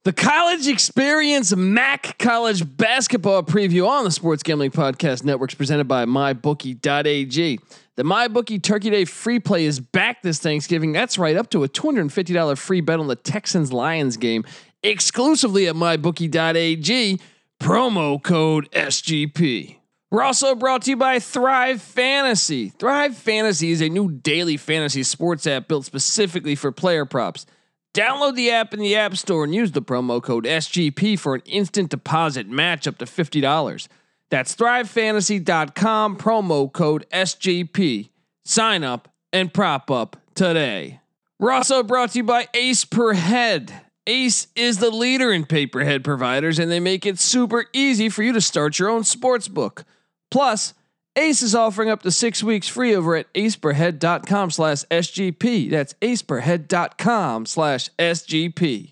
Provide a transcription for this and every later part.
The College Experience MAC College Basketball Preview on the Sports Gambling Podcast Network is presented by MyBookie.ag. The MyBookie Turkey Day free play is back this Thanksgiving. That's right, up to a $250 free bet on the Texans-Lions game exclusively at MyBookie.ag. Promo code SGP. We're also brought to you by Thrive Fantasy. Thrive Fantasy is a new daily fantasy sports app built specifically for player props. Download the app in the App Store and use the promo code SGP for an instant deposit match up to $50. That's thrivefantasy.com, promo code SGP. Sign up and prop up today. We're also brought to you by Ace Per Head. Ace is the leader in pay-per-head providers, and they make it super easy for you to start your own sports book. Plus, Ace is offering up to 6 weeks free over at aceperhead.com/SGP. That's aceperhead.com/SGP.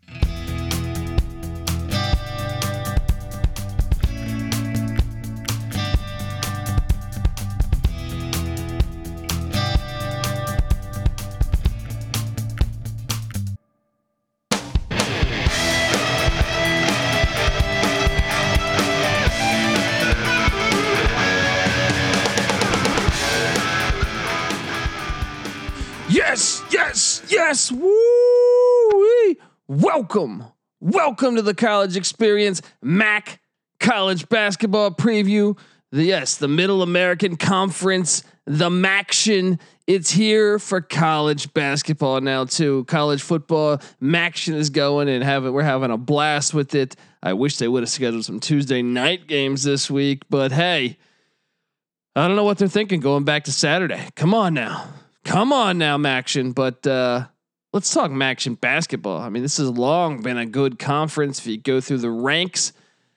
Yes. Woo! Welcome to the College Experience MAC College Basketball Preview. The Middle American Conference, the MACtion. It's here for college basketball now too. College football MACtion is going and we're having a blast with it. I wish they would have scheduled some Tuesday night games this week, but hey, I don't know what they're thinking going back to Saturday. Come on now, MACtion. But let's talk MACtion basketball. I mean, this has long been a good conference. If you go through the ranks,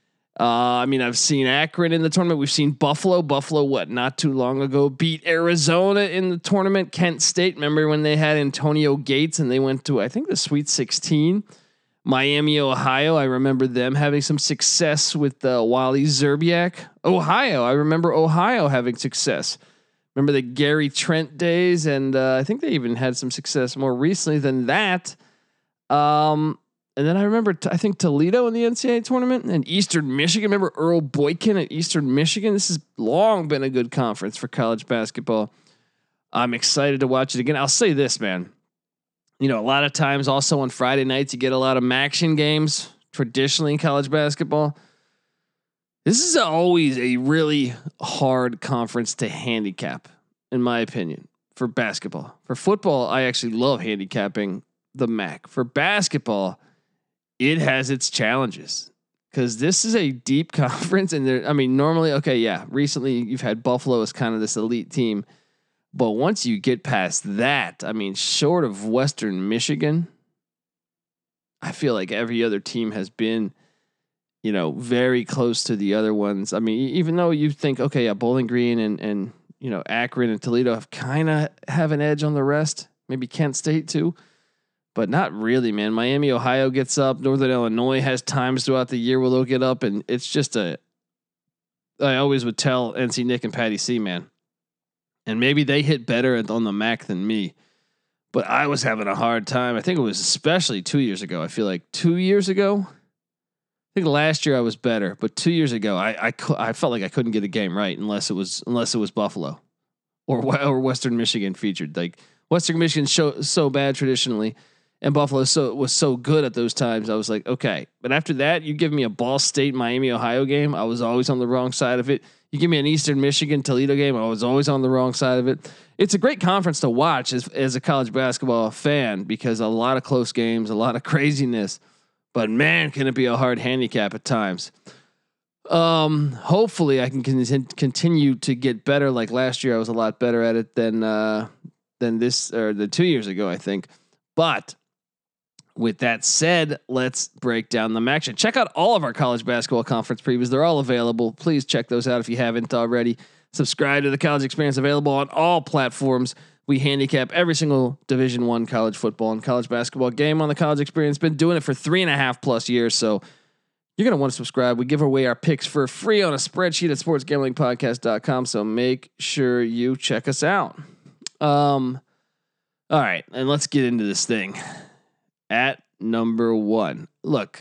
I've seen Akron in the tournament. We've seen Buffalo, not too long ago, beat Arizona in the tournament. Kent State, remember when they had Antonio Gates and they went to, I think, the Sweet 16. Miami, Ohio, I remember them having some success with Wally Zerbiak. Ohio, I remember Ohio having success. Remember the Gary Trent days, and I think they even had some success more recently than that. And then I remember, I think Toledo in the NCAA tournament and Eastern Michigan. Remember Earl Boykin at Eastern Michigan? This has long been a good conference for college basketball. I'm excited to watch it again. I'll say this, man. A lot of times also on Friday nights, you get a lot of MACtion games traditionally in college basketball. This is always a really hard conference to handicap, in my opinion, for basketball. For football, I actually love handicapping the MAC. For basketball, it has its challenges because this is a deep conference, and normally, recently you've had Buffalo as kind of this elite team, but once you get past that, short of Western Michigan, I feel like every other team has been, very close to the other ones. Even though you think, Bowling Green and Akron and Toledo have an edge on the rest, maybe Kent State too. But not really, man. Miami, Ohio gets up. Northern Illinois has times throughout the year where they'll get up, and it's just I always would tell NC Nick and Patty C, man, and maybe they hit better on the MAC than me, but I was having a hard time. I think it was especially 2 years ago. I feel like 2 years ago. I think last year I was better, but 2 years ago I felt like I couldn't get a game right unless it was Buffalo or Western Michigan featured. Like Western Michigan so bad traditionally. And Buffalo was so good at those times. I was like, okay. But after that, you give me a Ball State, Miami, Ohio game, I was always on the wrong side of it. You give me an Eastern Michigan, Toledo game, I was always on the wrong side of it. It's a great conference to watch as a college basketball fan because a lot of close games, a lot of craziness. But man, can it be a hard handicap at times. Hopefully I can continue to get better. Like last year, I was a lot better at it than this or the 2 years ago, I think. But with that said, let's break down the MACtion. Check out all of our college basketball conference previews. They're all available. Please check those out if you haven't already. Subscribe to the College Experience, available on all platforms. We handicap every single Division I college football and college basketball game on the College Experience. Been doing it for 3.5+ years. So you're going to want to subscribe. We give away our picks for free on a spreadsheet at sportsgamblingpodcast.com. So make sure you check us out. All right. And let's get into this thing. At number 1. Look,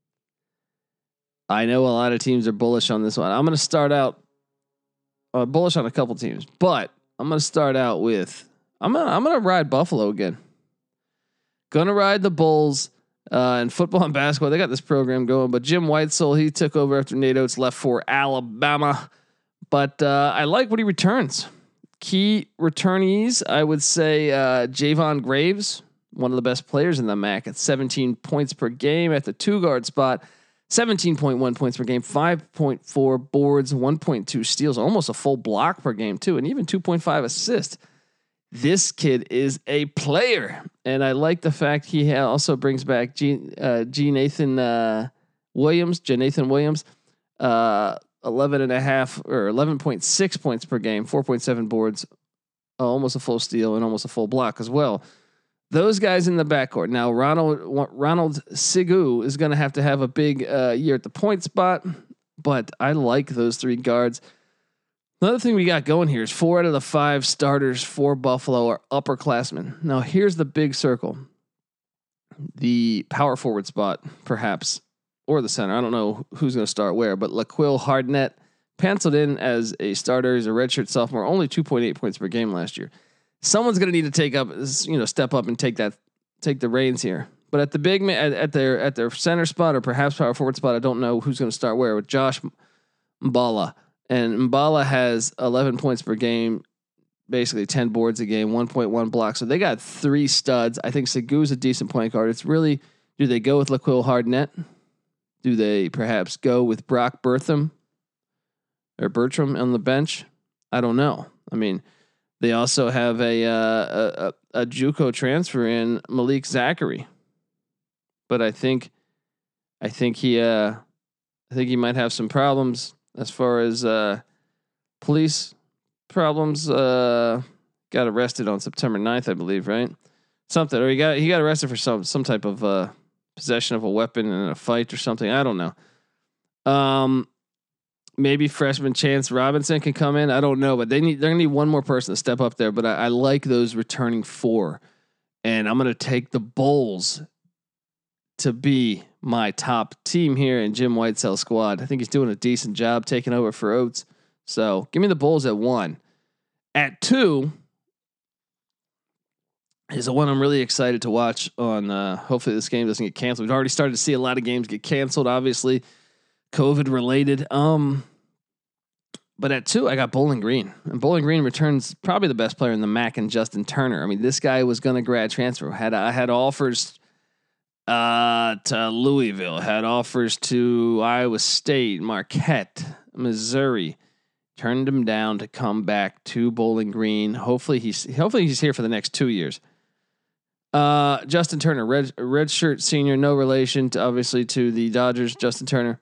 I know a lot of teams are bullish on this one. I'm going to start out bullish on a couple teams, but I'm going to start out with I'm going to ride Buffalo again. Going to ride the Bulls in football and basketball. They got this program going, but Jim Whitesell, he took over after Nate Oates left for Alabama. But I like what he returns. Key returnees, I would say Javon Graves, one of the best players in the MAC at 17 points per game at the 2-guard spot, 17.1 points per game, 5.4 boards, 1.2 steals, almost a full block per game too, and even 2.5 assists. This kid is a player, and I like the fact he also brings back Janathan Williams, 11.5 or 11.6 points per game, 4.7 boards, almost a full steal and almost a full block as well. Those guys in the backcourt. Now Ronald Sigu is going to have a big year at the point spot, but I like those 3 guards. Another thing we got going here is 4 out of the 5 starters for Buffalo are upperclassmen. Now here's the big circle. The power forward spot, perhaps, or the center. I don't know who's going to start where, but Laquil Hardnett penciled in as a starter. He's a redshirt sophomore, only 2.8 points per game last year. Someone's going to need to step up and take the reins here. But at the big man, at their center spot or perhaps power forward spot, I don't know who's going to start where with Josh Mballa. And Mballa has 11 points per game, basically 10 boards a game, 1.1 blocks. So they got 3 studs. I think Segu's a decent point guard. It's really, do they go with Laquil Hardnett? Do they perhaps go with Brock Bertram on the bench? I don't know. I mean, they also have a JUCO transfer in Malik Zachary, but I think he might have some problems as far as police problems. Got arrested on September 9th, I believe, right? Something, or he got arrested for some type of possession of a weapon in a fight or something. I don't know. Maybe freshman Chance Robinson can come in. I don't know, but they're gonna need one more person to step up there. But I like those returning 4, and I'm gonna take the Bulls to be my top team here in Jim Whitesell squad. I think he's doing a decent job taking over for Oates. So give me the Bulls at 1. At 2 is the one I'm really excited to watch on. Hopefully this game doesn't get canceled. We've already started to see a lot of games get canceled, obviously COVID related. But at 2, I got Bowling Green, and Bowling Green returns probably the best player in the MAC and Justin Turner. I mean, this guy was going to grad transfer. I had offers to Louisville, had offers to Iowa State, Marquette, Missouri. Turned him down to come back to Bowling Green. Hopefully he's here for the next 2 years. Justin Turner, red shirt senior, no relation to obviously to the Dodgers. Justin Turner.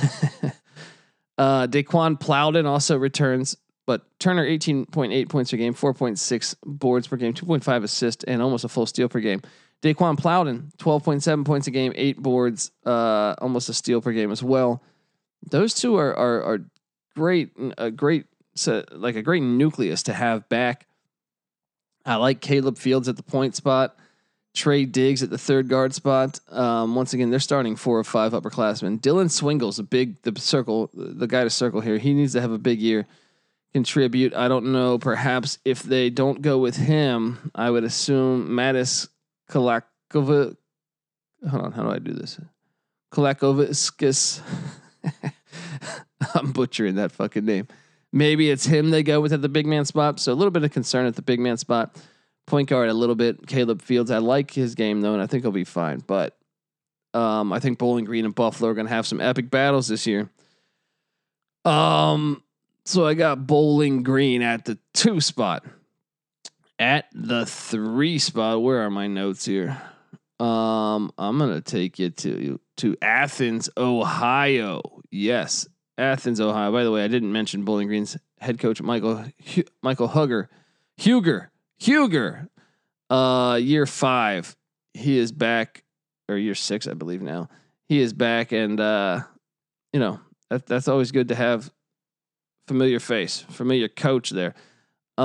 Daquan Plowden also returns, but Turner 18.8 points per game, 4.6 boards per game, 2.5 assists, and almost a full steal per game. Daquan Plowden 12.7 points a game, 8 boards, almost a steal per game as well. Those two are great, a great nucleus to have back. I like Caleb Fields at the point spot. Trey Diggs at the 3rd guard spot. Once again, they're starting 4 of 5 upperclassmen. Dylan Swingle's the guy to circle here. He needs to have a big year, contribute. I don't know. Perhaps if they don't go with him, I would assume Mattis Kalakovic. Hold on, how do I do this? Kalakoviskis. I'm butchering that fucking name. Maybe it's him they go with at the big man spot. So a little bit of concern at the big man spot. Point guard a little bit. Caleb Fields. I like his game though, and I think he'll be fine. But I think Bowling Green and Buffalo are going to have some epic battles this year. So I got Bowling Green at the 2 spot. At the 3 spot, where are my notes here? I'm gonna take you to Athens, Ohio. Yes, Athens, Ohio. By the way, I didn't mention Bowling Green's head coach Michael Huger. Year 5, he is back, or year 6, I believe now. He is back, and that's always good to have familiar face, familiar coach there.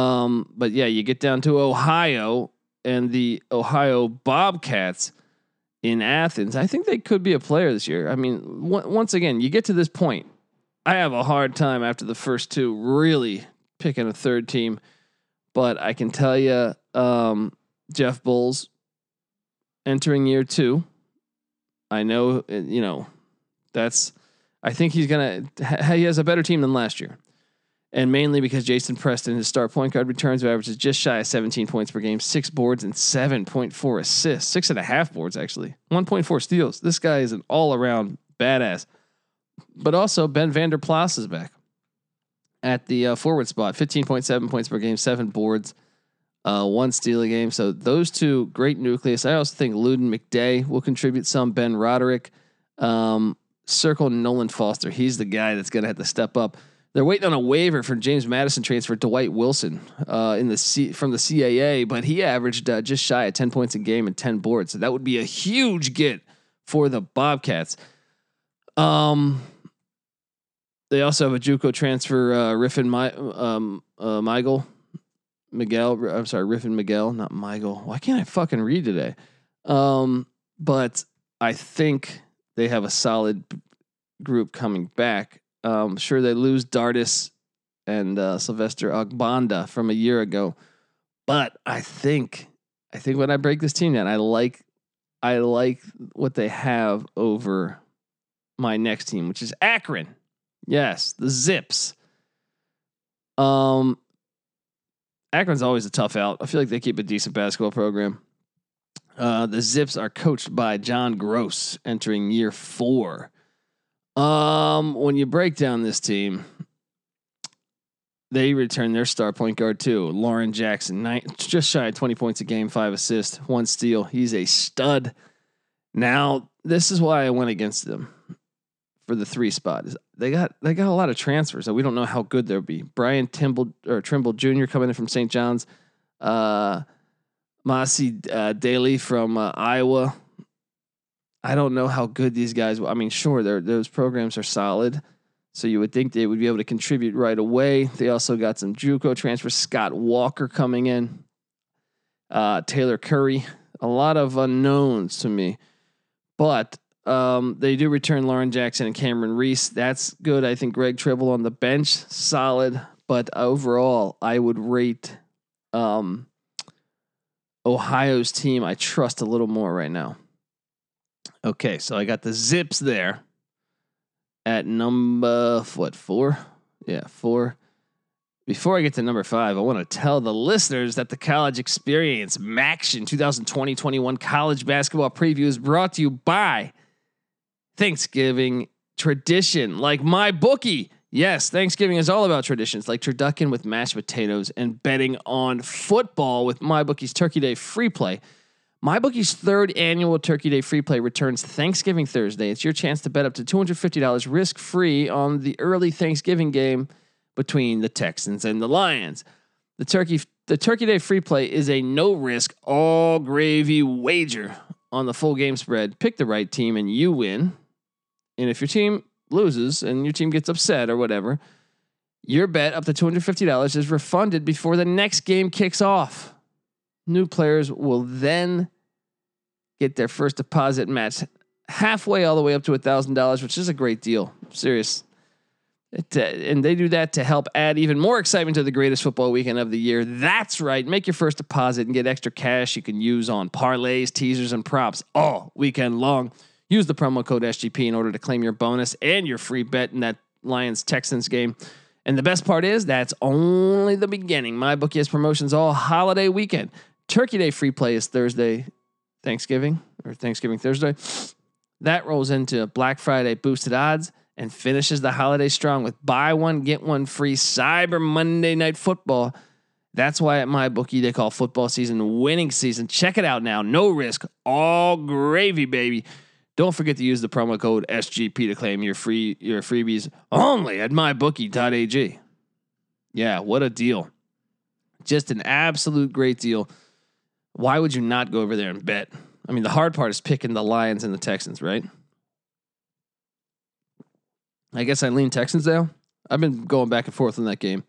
But yeah, you get down to Ohio and the Ohio Bobcats, in Athens. I think they could be a player this year. I mean, once again, you get to this point, I have a hard time after the first two really picking a third team, but I can tell you, Jeff Bulls entering year 2. I know, I think he's he has a better team than last year. And mainly because Jason Preston, his star point guard, returns, who averages just shy of 17 points per game, 6 boards and 7.4 assists, 6.5 boards actually, 1.4 steals. This guy is an all around badass. But also Ben Vander Plas is back at the forward spot, 15.7 points per game, 7 boards, 1 steal a game. So those two great nucleus. I also think Luden McDay will contribute some. Ben Roderick, circle Nolan Foster. He's the guy that's going to have to step up. They're waiting on a waiver for James Madison transfer Dwight Wilson from the CAA, but he averaged just shy of 10 points a game and 10 boards. So that would be a huge get for the Bobcats. They also have a JUCO transfer, Riffin Miguel. I'm sorry, Riffin Miguel, not Michael. Why can't I fucking read today? But I think they have a solid group coming back. Sure, they lose Dardis and Sylvester Ogbonda from a year ago, but I think when I break this team down, I like what they have over my next team, which is Akron. Yes, the Zips. Akron's always a tough out. I feel like they keep a decent basketball program. The Zips are coached by John Gross, entering year 4. When you break down this team, they return their star point guard too, Lauren Jackson, just shy of 20 points a game, 5 assists, 1 steal. He's a stud. Now, this is why I went against them for the 3 spot. They got a lot of transfers, so we don't know how good they'll be. Brian Trimble Jr. coming in from St. John's, Masi Daly from Iowa. I don't know how good these guys. I mean, sure, those programs are solid, so you would think they would be able to contribute right away. They also got some JUCO transfers. Scott Walker coming in, Taylor Curry. A lot of unknowns to me, but they do return Lauren Jackson and Cameron Reese. That's good. I think Greg Tribble on the bench, solid, but overall, I would rate Ohio's team. I trust a little more right now. Okay, so I got the Zips there at number 4? Yeah, 4. Before I get to number 5, I want to tell the listeners that the College Experience MACtion 2020-21 college basketball preview is brought to you by Thanksgiving tradition, like MyBookie. Yes, Thanksgiving is all about traditions, like turducken with mashed potatoes and betting on football with MyBookie's Turkey Day free play. MyBookie's 3rd annual Turkey Day free play returns Thanksgiving Thursday. It's your chance to bet up to $250 risk-free on the early Thanksgiving game between the Texans and the Lions. The Turkey Day free play is a no-risk, all-gravy wager on the full game spread. Pick the right team and you win. And if your team loses and your team gets upset or whatever, your bet up to $250 is refunded before the next game kicks off. New players will then get their first deposit match halfway all the way up to $1,000, which is a great deal. Serious. And they do that to help add even more excitement to the greatest football weekend of the year. That's right. Make your first deposit and get extra cash you can use on parlays, teasers, and props all weekend long. Use the promo code SGP in order to claim your bonus and your free bet in that Lions-Texans game. And the best part is that's only the beginning. MyBookie has promotions all holiday weekend. Turkey Day free play is Thursday, Thanksgiving Thursday. That rolls into Black Friday boosted odds and finishes the holiday strong with buy one, get one free Cyber Monday Night Football. That's why at MyBookie they call football season winning season. Check it out now. No risk, all gravy, baby. Don't forget to use the promo code SGP to claim your freebies only at mybookie.ag. Yeah, what a deal. Just an absolute great deal. Why would you not go over there and bet? I mean, the hard part is picking the Lions and the Texans, right? I guess I lean Texans now. I've been going back and forth in that game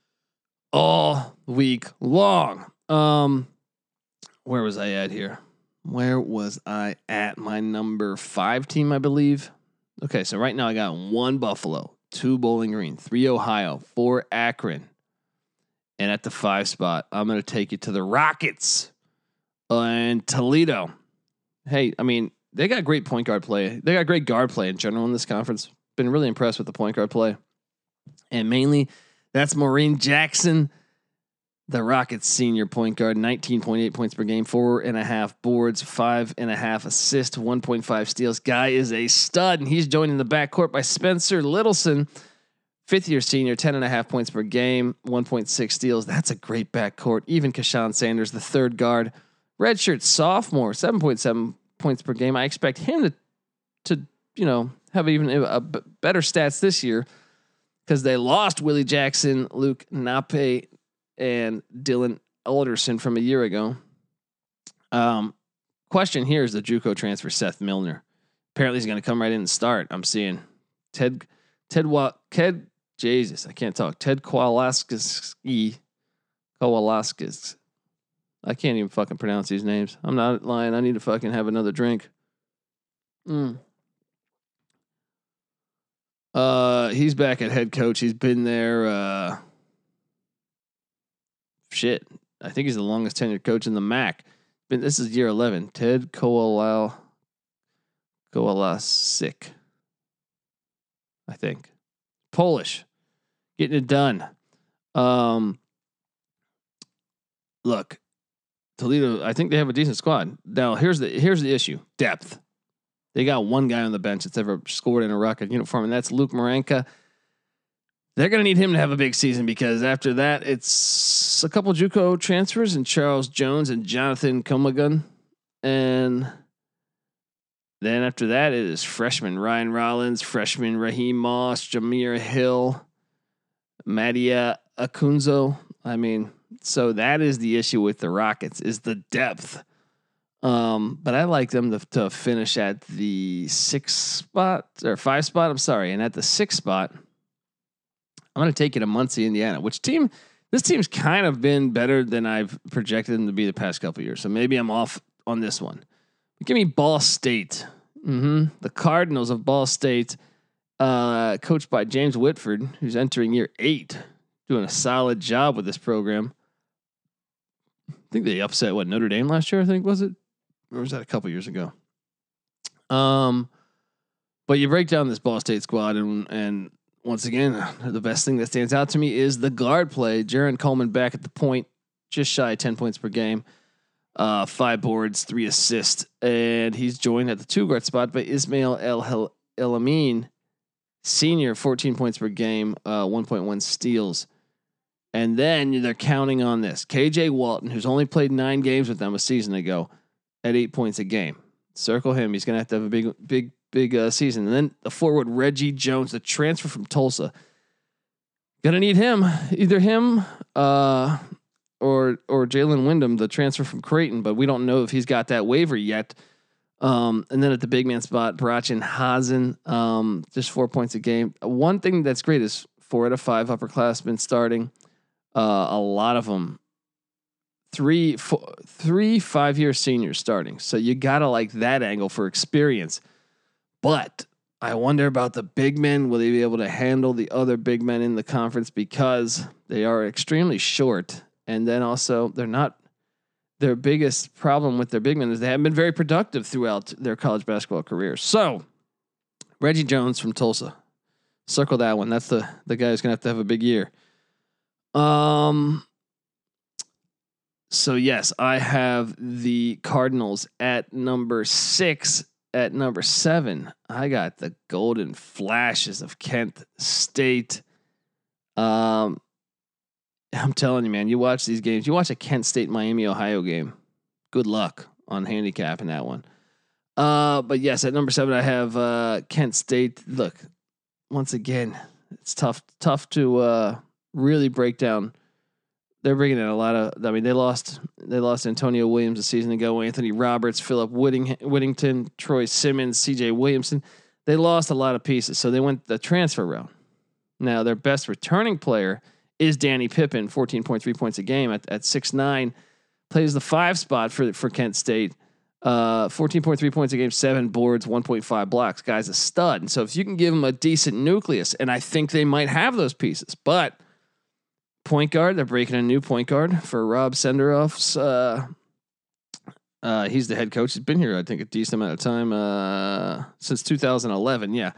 all week long. Where was I at here? Where was I at? My number 5 team, I believe. Okay, so right now I got 1 Buffalo, 2 Bowling Green, 3 Ohio, 4 Akron. And at the 5 spot, I'm going to take you to the Rockets and Toledo. Hey, I mean, they got great point guard play. They got great guard play in general in this conference. Been really impressed with the point guard play. And mainly, that's Maureen Jackson, the Rockets senior point guard, 19.8 points per game, 4.5 boards, 5.5 assists, 1.5 steals. Guy is a stud, and he's joined in the backcourt by Spencer Littleson, 5th-year senior, 10.5 points per game, 1.6 steals. That's a great backcourt. Even Kashawn Sanders, the third guard, redshirt sophomore, 7.7 points per game. I expect him to have even a better stats this year because they lost Willie Jackson, Luke Nape, and Dylan Alderson from a year ago. Question here is the JUCO transfer Seth Milner. Apparently he's going to come right in and start. I'm seeing Ted Jesus, I can't talk. Ted Kowalskis. I can't even fucking pronounce these names. I'm not lying. I need to fucking have another drink. He's back at head coach. He's been there. Shit. I think he's the longest tenured coach in the MAC. This is year 11. Ted Kowalczyk. I think. Polish. Getting it done. Look, Toledo, I think they have a decent squad. Now, here's the issue. Depth. They got 1 guy on the bench that's ever scored in a Rocket uniform, and that's Luke Maranka. They're going to need him to have a big season because after that, it's a couple JUCO transfers and Charles Jones and Jonathan Comagun. And then after that, it is freshman Ryan Rollins, freshman Raheem Moss, Jameer Hill, Madia Akunzo. I mean, so that is the issue with the Rockets is the depth. But I like them to finish at the 6 spot or 5 spot. I'm sorry. And at the 6 spot, I'm going to take you to Muncie, Indiana, this team's kind of been better than I've projected them to be the past couple of years. So maybe I'm off on this one. But give me Ball State. The Cardinals of Ball State, coached by James Whitford, who's entering year 8, doing a solid job with this program. I think they upset Notre Dame last year, I think, was it? Or was that a couple years ago? But you break down this Ball State squad and once again, the best thing that stands out to me is the guard play. Jaron Coleman back at the point, just shy of 10 points per game, 5 boards, 3 assists, and he's joined at the 2 guard spot by Ismail El Amin, senior, 14 points per game, 1.1 steals. And then they're counting on this KJ Walton, who's only played 9 games with them a season ago, at 8 points a game. Circle him. He's going to have a big season. And then the forward Reggie Jones, the transfer from Tulsa. Gonna need him, either him or Jalen Wyndham, the transfer from Creighton, but we don't know if he's got that waiver yet. And then at the big man spot, Barachin Hazen, just 4 points a game. One thing that's great is 4 out of 5 upperclassmen starting. A lot of them 3 5-year seniors starting. So you gotta like that angle for experience. But I wonder about the big men. Will they be able to handle the other big men in the conference because they are extremely short? And then also their biggest problem with their big men is they haven't been very productive throughout their college basketball career. So Reggie Jones from Tulsa, circle that one. That's the guy who's going to have a big year. So yes, I have the Cardinals at number 6. At number 7, I got the Golden Flashes of Kent State. I'm telling you, man, you watch these games. You watch a Kent State Miami Ohio game. Good luck on handicapping that one. But yes, at number 7, I have Kent State. Look, once again, it's tough to really break down. They're bringing in a lot of. I mean, they lost Antonio Williams a season ago. Anthony Roberts, Philip Whittington, Troy Simmons, C.J. Williamson. They lost a lot of pieces, so they went the transfer route. Now their best returning player is Danny Pippen, 14.3 points a game at 6'9", plays the 5 spot for Kent State. 14.3 points a game, 7 boards, 1.5 blocks. Guy's a stud. And so if you can give him a decent nucleus, and I think they might have those pieces, but point guard, they're breaking a new point guard for Rob Senderoff's. He's the head coach. He's been here, I think, a decent amount of time, since 2011. Yeah.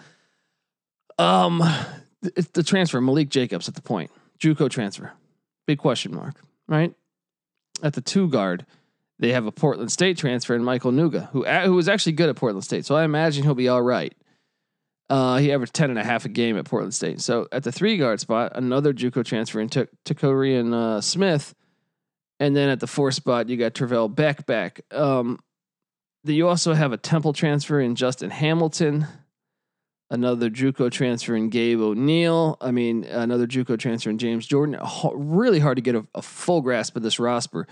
It's the transfer, Malik Jacobs at the point, JUCO transfer, big question mark, right? At the 2 guard, they have a Portland State transfer in Michael Nuga, who was actually good at Portland State. So I imagine he'll be all right. He averaged 10.5 a game at Portland State. So at the 3 guard spot, another JUCO transfer in Takorian Smith. And then at the 4 spot, you got Travell Beck back. You also have a Temple transfer in Justin Hamilton, another JUCO transfer in Gabe O'Neill. Another JUCO transfer in James Jordan. Really hard to get a full grasp of this roster.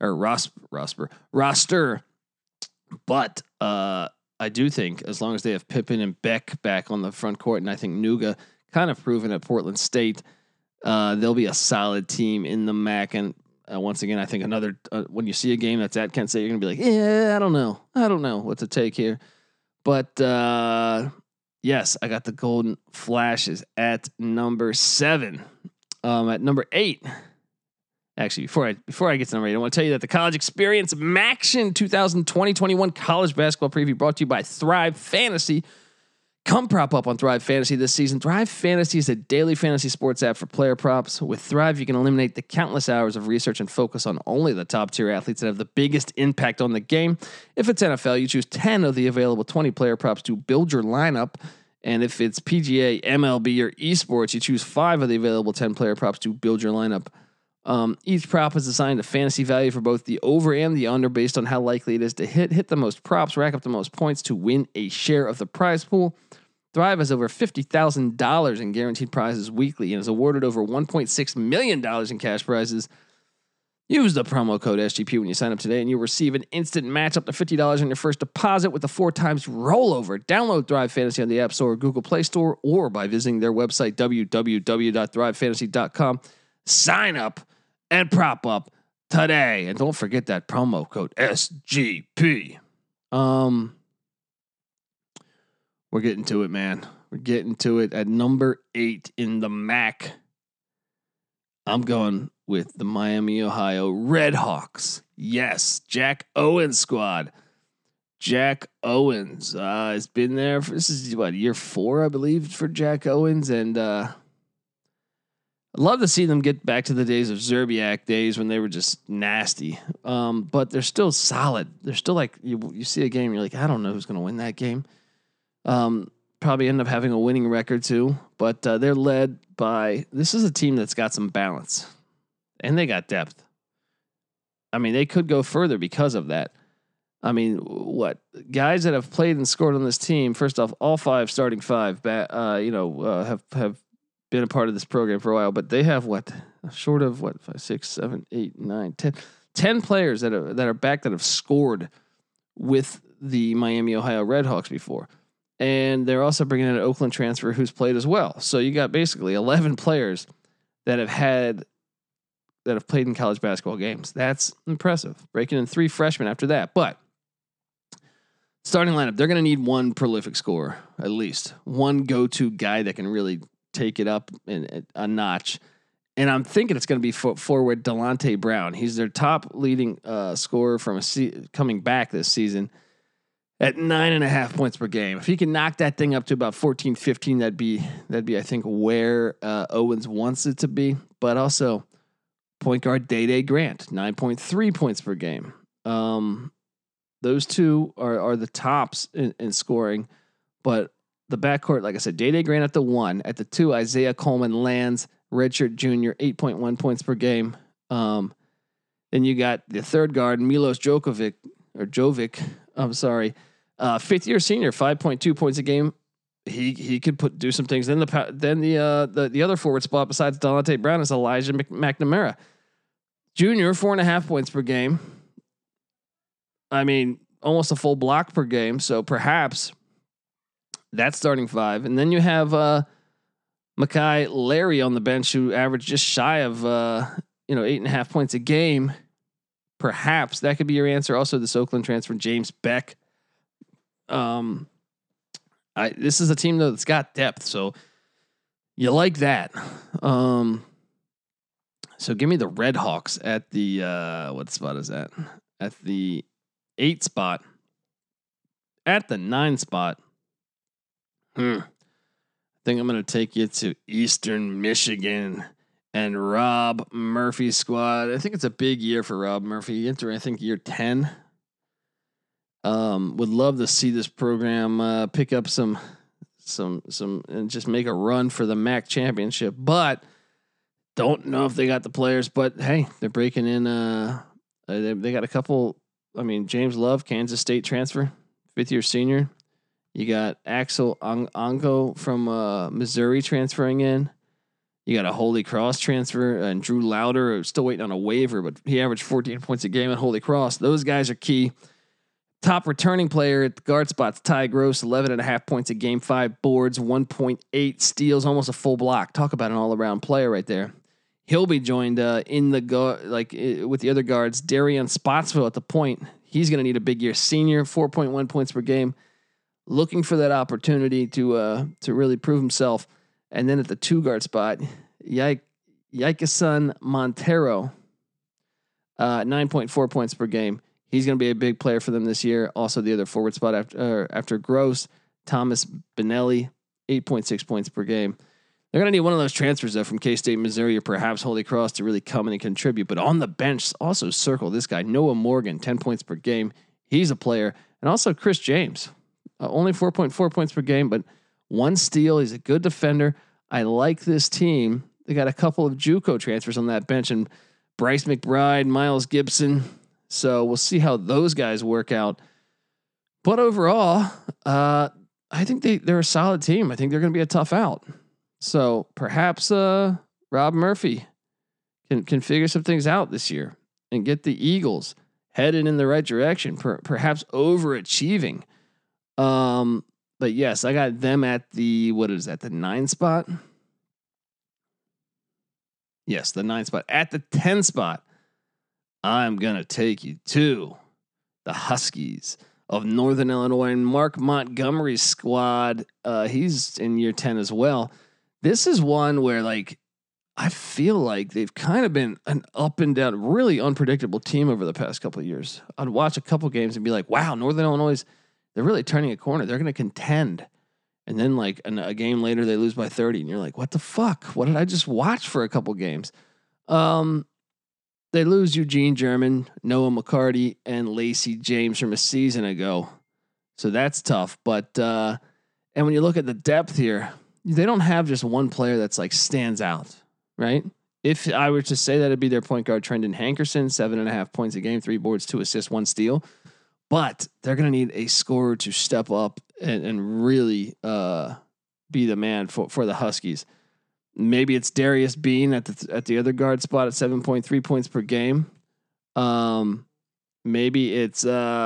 But I do think as long as they have Pippen and Beck back on the front court, and I think Nuga kind of proven at Portland State, they'll be a solid team in the MAC. And once again, I think another when you see a game that's at Kent State, you're gonna be like, yeah, I don't know what to take here. But yes, I got the Golden Flashes at number 7. At number 8. Actually, before I get to number 8, I want to tell you that the College Experience Maction 2020-21 college basketball preview brought to you by Thrive Fantasy. Come prop up on Thrive Fantasy this season. Thrive Fantasy is a daily fantasy sports app for player props. With Thrive, you can eliminate the countless hours of research and focus on only the top tier athletes that have the biggest impact on the game. If it's NFL, you choose 10 of the available 20 player props to build your lineup. And if it's PGA, MLB, or esports, you choose 5 of the available 10 player props to build your lineup. Each prop is assigned a fantasy value for both the over and the under based on how likely it is to hit the most props, rack up the most points to win a share of the prize pool. Thrive has over $50,000 in guaranteed prizes weekly and has awarded over $1.6 million in cash prizes. Use the promo code SGP when you sign up today and you'll receive an instant match up to $50 on your first deposit with a 4 times rollover. Download Thrive Fantasy on the App Store or Google Play Store or by visiting their website, www.thrivefantasy.com. Sign up and prop up today. And don't forget that promo code SGP. We're getting to it, man. We're getting to it at number 8 in the MAC. I'm going with the Miami, Ohio Redhawks. Yes, Jack Owens squad. Jack Owens has been there. This is year 4, I believe, for Jack Owens. And I'd love to see them get back to the days of Zerbiak days when they were just nasty. But they're still solid. They're still like, you see a game, you're like, I don't know who's going to win that game. Probably end up having a winning record too, but they're led by, this is a team that's got some balance and they got depth. They could go further because of that. What guys that have played and scored on this team, first off, all 5 starting 5, have been a part of this program for a while, but they have short of 5, 6, 7, 8, 9, 10 players that are back that have scored with the Miami, Ohio Redhawks before. And they're also bringing in an Oakland transfer who's played as well. So you got basically 11 players that have played in college basketball games. That's impressive. Breaking in 3 freshmen after that. But starting lineup, they're going to need one prolific scorer, at least one go-to guy that can really take it up in a notch. And I'm thinking it's going to be forward Delonte Brown. He's their top leading scorer from coming back this season at 9.5 points per game. If he can knock that thing up to about 14, 15, that'd be I think where Owens wants it to be. But also point guard Day Grant, 9.3 points per game. Those two are the tops in scoring. But the backcourt, like I said, Day Grant at the 1, at the 2, Isaiah Coleman Lands, redshirt junior, 8.1 points per game. Then you got the 3rd guard Milos Jovic. I'm sorry. 5th-year senior, 5.2 points a game. He could do some things. Then the other forward spot besides Delonte Brown is Elijah McNamara, junior, 4.5 points per game. Almost a full block per game. So perhaps that's starting 5. And then you have Makai Larry on the bench who averaged just shy of 8.5 points a game. perhaps that could be your answer. Also, this Oakland transfer, James Beck. This is a team though that's got depth, so you like that. So give me the Red Hawks at the what spot is that? At the 8 spot. At the 9 spot. I think I'm gonna take you to Eastern Michigan and Rob Murphy's squad. I think it's a big year for Rob Murphy. Enter, I think, year 10. Would love to see this program pick up some and just make a run for the MAC championship, but don't know if they got the players. But hey, they're breaking in. They got a couple. I mean, James Love, Kansas State transfer, 5th-year senior. You got Axel Ongo from Missouri transferring in. You got a Holy Cross transfer and Drew Lauder, still waiting on a waiver, but he averaged 14 points a game at Holy Cross. Those guys are key. Top returning player at the guard spots, Ty Gross, 11.5 points a game, 5 boards, 1.8 steals, almost a full block. Talk about an all-around player right there. He'll be joined in the guard, with the other guards. Darian Spotsville at the point. He's going to need a big year. Senior, 4.1 points per game. Looking for that opportunity to really prove himself. And then at the 2 guard spot, Yikeson Montero, 9.4 points per game. He's going to be a big player for them this year. Also, the other forward spot after Gross, Thomas Benelli, 8.6 points per game. They're going to need one of those transfers though from K-State, Missouri, or perhaps Holy Cross to really come in and contribute. But on the bench, also circle this guy, Noah Morgan, 10 points per game. He's a player. And also Chris James, only 4.4 points per game, but 1 steal. He's a good defender. I like this team. They got a couple of JUCO transfers on that bench, and Bryce McBride, Miles Gibson. So we'll see how those guys work out. But overall, I think they're a solid team. I think they're going to be a tough out. So perhaps Rob Murphy can figure some things out this year and get the Eagles headed in the right direction, perhaps overachieving. But yes, I got them at the, the 9 spot? Yes, the 9 spot. At the 10 spot, I'm going to take you to the Huskies of Northern Illinois and Mark Montgomery's squad. He's in year 10 as well. This is one where I feel like they've kind of been an up and down, really unpredictable team over the past couple of years. I'd watch a couple games and be like, wow, Northern Illinois, they're really turning a corner. They're going to contend. And then a game later, they lose by 30 and you're like, what the fuck? What did I just watch for a couple games? They lose Eugene German, Noah McCarty, and Lacey James from a season ago. So that's tough. But, and when you look at the depth here, they don't have just one player that's stands out, right? If I were to say that, it'd be their point guard, Trendon Hankerson, 7.5 points a game, 3 boards, 2 assists, 1 steal. But they're going to need a scorer to step up and really be the man for the Huskies. Maybe it's Darius Bean at the other guard spot at 7.3 points per game. Maybe it's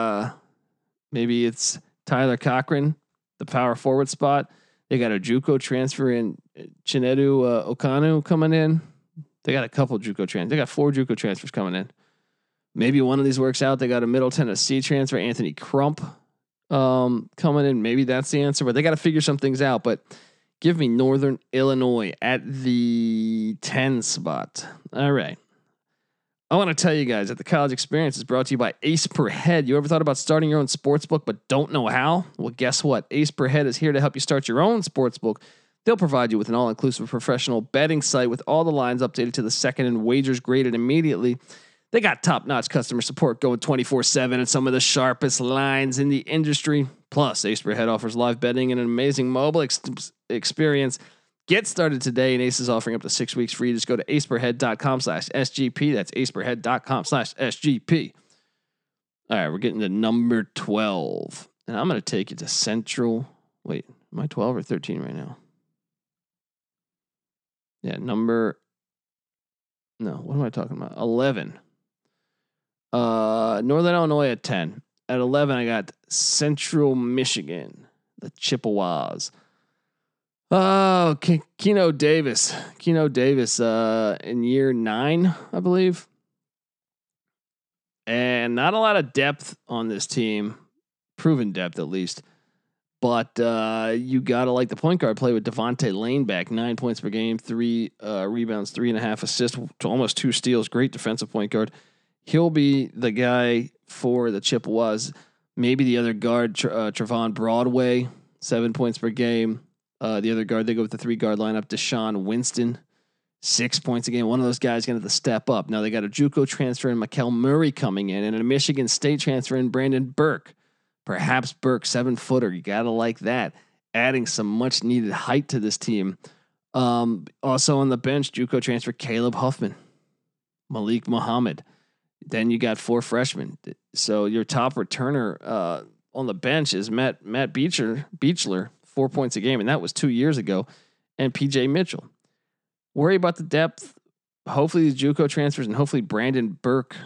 Tyler Cochran, the power forward spot. They got a JUCO transfer in Chinedu Okanu coming in. They got a couple JUCO transfers. They got 4 JUCO transfers coming in. Maybe one of these works out. They got a Middle Tennessee transfer, Anthony Crump, coming in. Maybe that's the answer, but they got to figure some things out. But give me Northern Illinois at the 10 spot. All right. I want to tell you guys that the college experience is brought to you by Ace Per Head. You ever thought about starting your own sports book but don't know how? Well, guess what? Ace Per Head is here to help you start your own sports book. They'll provide you with an all-inclusive professional betting site with all the lines updated to the second and wagers graded immediately. They got top-notch customer support going 24/7 and some of the sharpest lines in the industry. Plus, Ace Per Head offers live betting and an amazing mobile experience. Get started today, and Ace is offering up to 6 weeks free. Just go to aceperhead.com/SGP. That's aceperhead.com/SGP. All right, we're getting to number 12. And I'm going to take you to Central. Wait, am I 12 or 13 right now? Yeah, what am I talking about? 11. Northern Illinois at 10. At 11, I got Central Michigan, the Chippewas. Oh, Keno Davis. In year 9, I believe. and not a lot of depth on this team, proven depth at least. But you gotta like the point guard play with Devontae Lane back, 9 points per game, 3 rebounds, 3.5 assists, to almost 2 steals. Great defensive point guard. He'll be the guy for the Chippewas. Maybe the other guard, Trevon Broadway, 7 points per game. The other guard, they go with the 3-guard lineup, Deshaun Winston, 6 points a game. One of those guys going to have to step up. Now they got a JUCO transfer in Mikel Murray coming in, and a Michigan State transfer in Brandon Burke. Perhaps Burke, 7-footer. You got to like that. Adding some much needed height to this team. Also on the bench, JUCO transfer Caleb Huffman, Malik Muhammad. Then you got 4 freshmen. So your top returner on the bench is Matt Beechler, 4 points a game, and that was 2 years ago. And PJ Mitchell. Worry about the depth. Hopefully these JUCO transfers and hopefully Braden Burke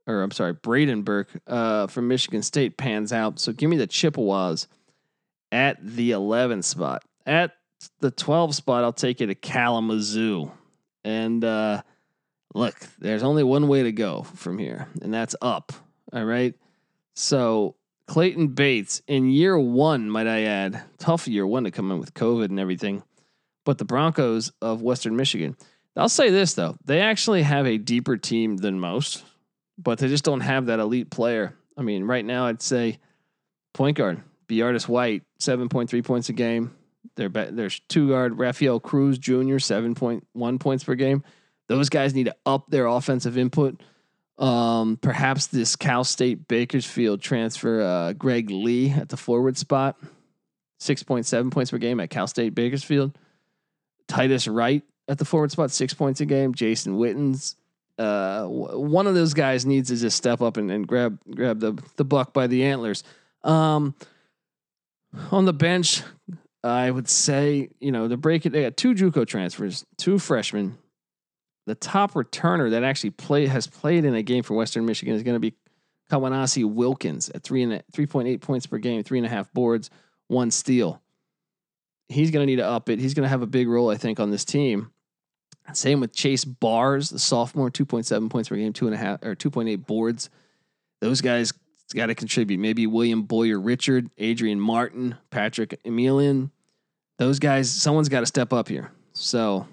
from Michigan State pans out. So give me the Chippewas at the 11 spot. At the 12 spot, I'll take you to Kalamazoo. And look, there's only one way to go from here, and that's up. All right. So Clayton Bates in year 1, might I add, tough year 1 to come in with COVID and everything. But the Broncos of Western Michigan, I'll say this though, they actually have a deeper team than most, but they just don't have that elite player. I mean, right now I'd say point guard, Beardis White, 7.3 points a game. There's 2-guard Rafael Cruz Jr., 7.1 points per game. Those guys need to up their offensive input. Perhaps this Cal State Bakersfield transfer, Greg Lee at the forward spot, 6.7 points per game at Cal State Bakersfield. Titus Wright at the forward spot, 6 points a game. Jason Wittens. One of those guys needs to just step up and grab the buck by the antlers. On the bench, I would say, they got 2 JUCO transfers, 2 freshmen. The top returner that actually has played in a game for Western Michigan is going to be Kawanasi Wilkins at 3.8 points per game, 3.5 boards, 1 steal. He's going to need to up it. He's going to have a big role, I think, on this team. Same with Chase Bars, the sophomore, 2.7 points per game, 2.8 boards. Those guys got to contribute. Maybe William Boyer Richard, Adrian Martin, Patrick Emilian. Those guys, someone's got to step up here. So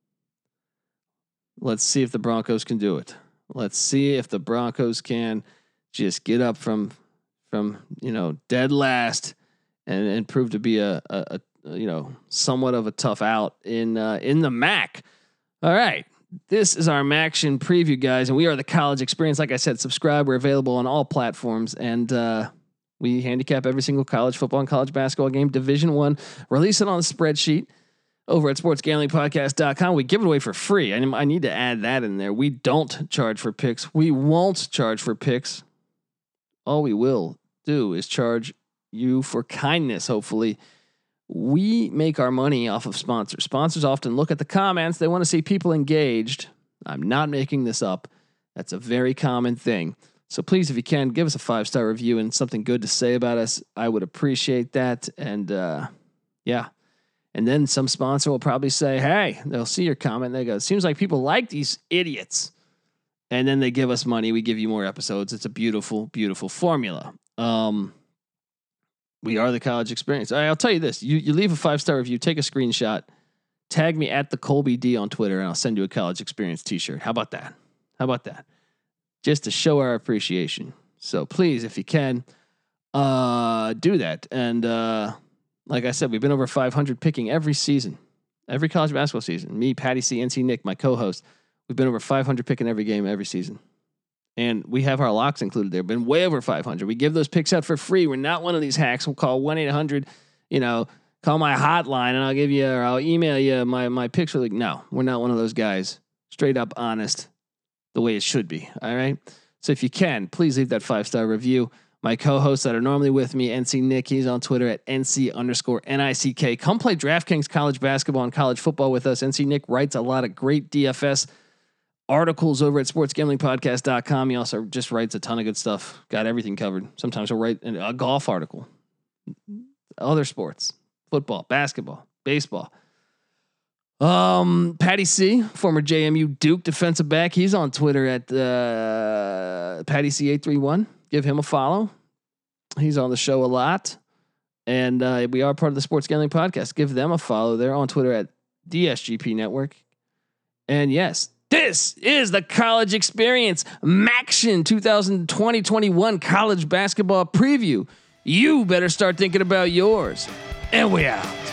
let's see if the Broncos can do it. Let's see if the Broncos can just get up from dead last and prove to be a somewhat of a tough out in the MAC. All right. This is our MACtion preview, guys, and we are the College Experience. Like I said, subscribe. We're available on all platforms, and we handicap every single college football and college basketball game. Division I, release it on the spreadsheet over at sportsgamblingpodcast.com. We give it away for free. I need to add that in there. We don't charge for picks. We won't charge for picks. All we will do is charge you for kindness, hopefully. We make our money off of sponsors. Sponsors often look at the comments. They want to see people engaged. I'm not making this up. That's a very common thing. So please, if you can, give us a 5-star review and something good to say about us. I would appreciate that. And yeah. And then some sponsor will probably say, hey, they'll see your comment. They go, it seems like people like these idiots. And then they give us money. We give you more episodes. It's a beautiful, beautiful formula. We are the College Experience. All right, I'll tell you this. You leave a 5-star review, take a screenshot, tag me at the Colby D on Twitter, and I'll send you a College Experience t-shirt. How about that? Just to show our appreciation. So please, if you can, do that. And like I said, we've been over 500 picking every season, every college basketball season. Me, Patty C, NC Nick, my co-host, we've been over 500 picking every game, every season. And we have our locks included there. Been way over 500. We give those picks out for free. We're not one of these hacks. We'll call 1-800, call my hotline and I'll give you, or I'll email you my picks. Like, no, we're not one of those guys. Straight up honest, the way it should be. All right. So if you can, please leave that 5-star review. My co-hosts that are normally with me, NC Nick, he's on Twitter at NC_NICK. Come play DraftKings college basketball and college football with us. NC Nick writes a lot of great DFS articles over at sportsgamblingpodcast.com. He also just writes a ton of good stuff. Got everything covered. Sometimes he'll write a golf article, other sports, football, basketball, baseball. Patty C, former JMU Duke defensive back. He's on Twitter at Patty C831. Give him a follow. He's on the show a lot. And we are part of the Sports Gambling Podcast. Give them a follow. They're on Twitter at DSGP Network. And yes, this is the College Experience Maction 2020-21 college basketball preview. You better start thinking about yours. And we out.